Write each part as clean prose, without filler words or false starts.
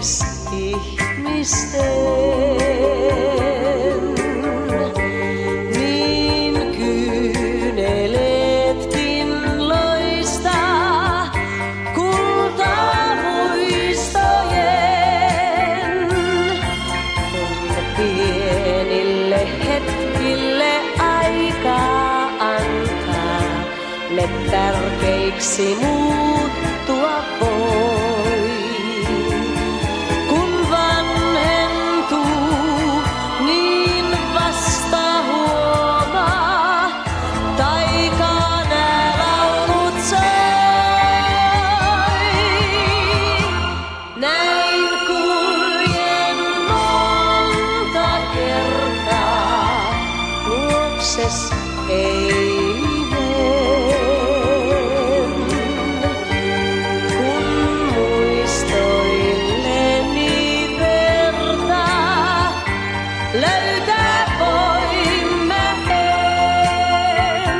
ihmisten. Niin kyyneletkin loistaa kultamuistojen, kun pienille hetkille aikaa antaa, ne tärkeiksi muuttua voi. Kun vanhentuu, niin vasta huomaa, taikaa nää laulut soi. Näin kuljen monta kertaa, luokses eilinen, kun muistoilleni vertaa löytää voimme en.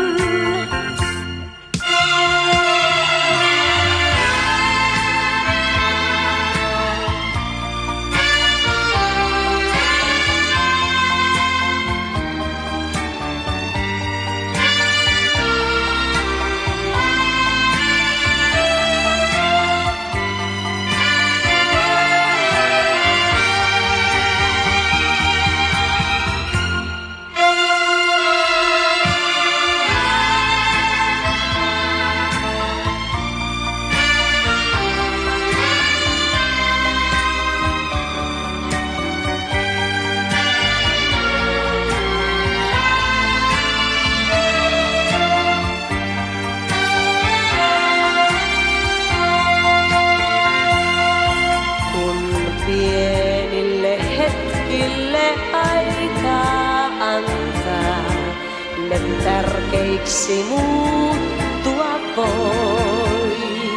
Pienille hetkille aikaa antaa, ne tärkeiksi muuttua voi.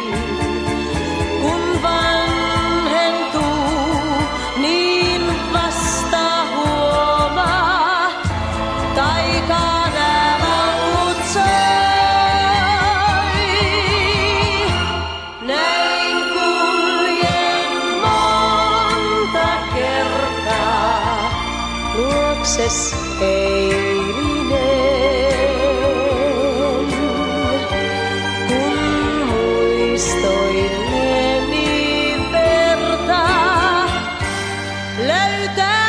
Kun vanhentuu, niin vasta huomaa, taikaa nää laulut soi. Näin kuljen monta kertaa, luokses eilinen, kun muistoilleni vertaa löytää